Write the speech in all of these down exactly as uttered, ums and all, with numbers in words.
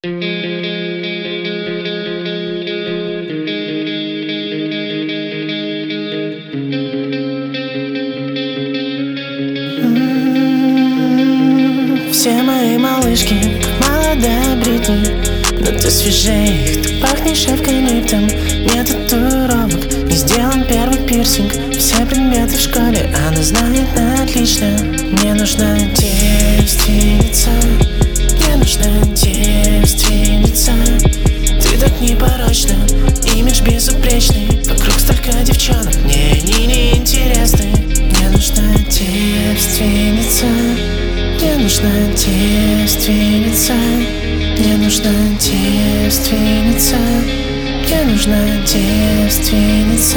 Все мои малышки, как молодая Бритни, но ты свежее их, ты пахнешь эвкалиптом. Нет татуировок, не сделан первый пирсинг. Все предметы в школе она знает на отлично. Мне нужна девственница, мне нужна девственница. Ты так непорочна, имидж безупречный. Вокруг столько девчонок, мне они не интересны. Мне нужна девственница, мне нужна девственница, мне нужна девственница, мне нужна девственница.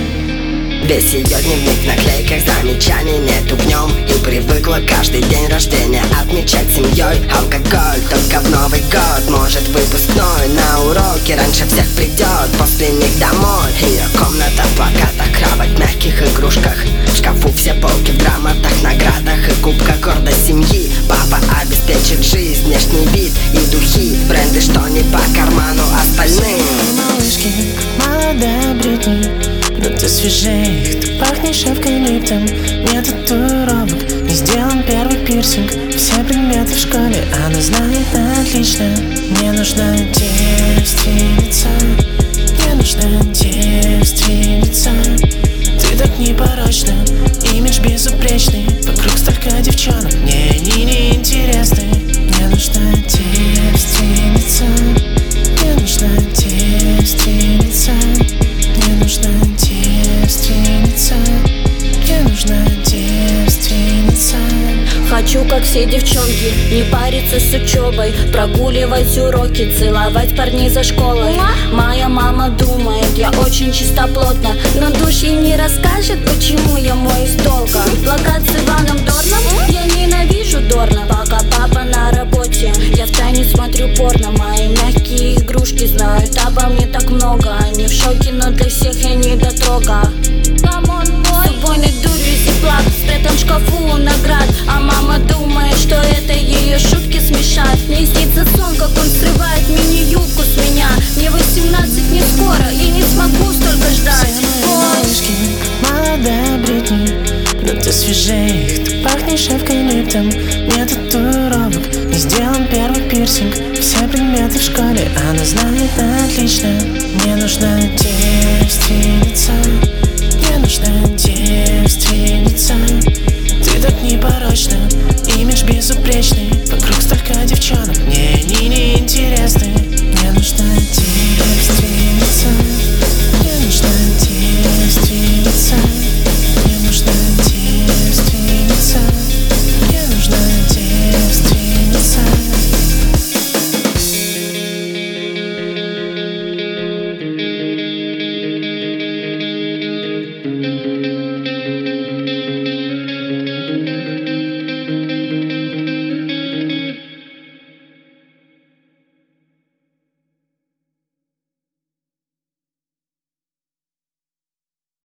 Весь ее дневник в наклейках, замечаний нету в нем. И привыкла каждый день рождения отмечать семьей. Алкоголь только в Новый год, может выпускной. На уроки раньше всех придет, после них домой. Ее комната в плакатах, кровать в мягких игрушках. В шкафу все полки в грамотах, наградах и кубках. Гордость семьи, папа обеспечит жизнь, внешний вид и духи. Бренды, что не по карману остальным. Малышки, как молодая Бритни, но ты свежее их, ты пахнешь эвкалиптом. Нет татуировок, не сделан первый пирсинг. Все предметы в школе она знает на отлично. Мне нужна девственница, мне нужна девственница. Ты так непорочна, имидж безупречный. Вокруг столько девчонок, мне они не интересны. Мне нужна девственница, мне нужна девственница, мне нужна девственница, мне нужна девственница. Хочу, как все девчонки, не париться с учебой, прогуливать уроки, целовать парней за школой. Моя мама думает, я очень чистоплотна, но душ ей не расскажет, почему я моюсь долго. Плакат с Иваном Дорном, я ненавижу Дорна. Пока папа на работе, я втайне смотрю порно. Мои мягкие игрушки знают обо мне так много. Они в шоке, но для всех я недотрога. С убойной дурью зиплак, спрятан в шкафу наград. А мама думает, что это ее шутки смешат. Мне снится сон, как он срывает мини-юбку с меня. Мне восемнадцать не скоро, и не смогу столько ждать. Все мои малышки, как молодая Бритни, но ты свежее их, ты пахнешь эвкалиптом. Нет татуировок, не сделан первый пирсинг. Все предметы в школе она знает на отлично. Мне нужна девственница, мне нужна девственница. Ты так непорочна, имидж безупречный. Вокруг столько девчонок, мне они не интересны.